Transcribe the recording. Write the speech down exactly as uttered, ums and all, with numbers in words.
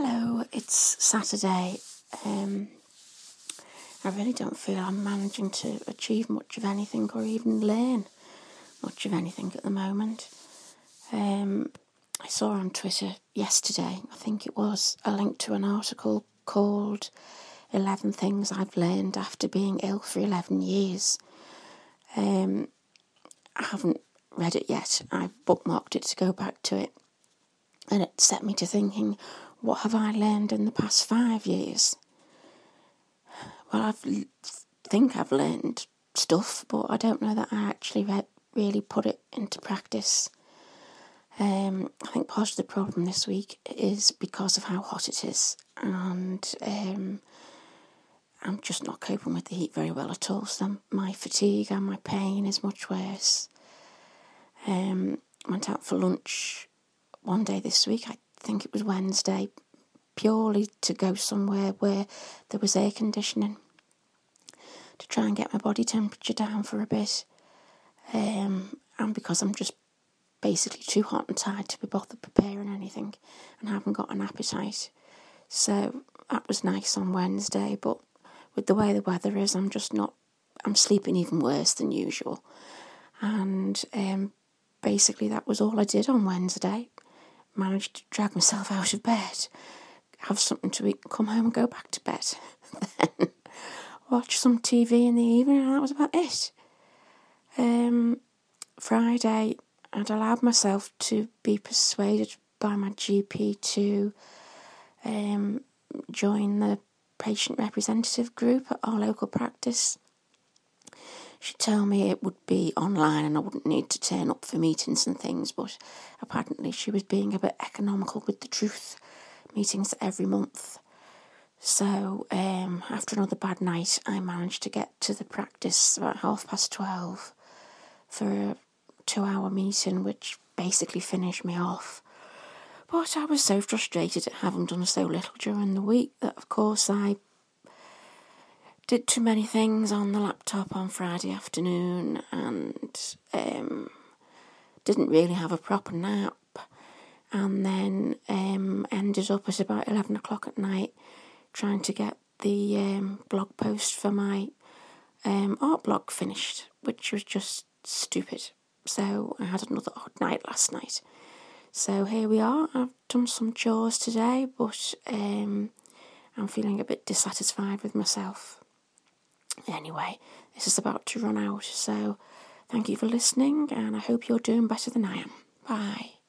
Hello, it's Saturday. Um, I really don't feel I'm managing to achieve much of anything or even learn much of anything at the moment. Um, I saw on Twitter yesterday, I think it was, a link to an article called eleven Things I've Learned After Being Ill for eleven years. Um, I haven't read it yet. I've bookmarked it to go back to it. And it set me to thinking, what have I learned in the past five years? Well, I think I've learned stuff, but I don't know that I actually re- really put it into practice. Um, I think part of the problem this week is because of how hot it is, and um, I'm just not coping with the heat very well at all, so my fatigue and my pain is much worse. Um, went out for lunch one day this week, I think it was Wednesday, purely to go somewhere where there was air conditioning, to try and get my body temperature down for a bit, um, and because I'm just basically too hot and tired to be bothered preparing anything and haven't got an appetite. So that was nice on Wednesday, but with the way the weather is, I'm just not, I'm sleeping even worse than usual. And um, basically that was all I did on Wednesday. Managed to drag myself out of bed, have something to eat, come home and go back to bed. Then watch some T V in the evening, and that was about it. Um, Friday, I'd allowed myself to be persuaded by my G P to um, join the patient representative group at our local practice. She told me it would be online and I wouldn't need to turn up for meetings and things, but apparently she was being a bit economical with the truth. Meetings every month. So um, after another bad night, I managed to get to the practice about half past twelve for a two-hour meeting, which basically finished me off. But I was so frustrated at having done so little during the week that, of course, I did too many things on the laptop on Friday afternoon and um, didn't really have a proper nap, and then um, ended up at about eleven o'clock at night trying to get the um, blog post for my um, art blog finished, which was just stupid. So I had another odd night last night. So here we are. I've done some chores today, but um, I'm feeling a bit dissatisfied with myself. Anyway, this is about to run out, so thank you for listening, and I hope you're doing better than I am. Bye.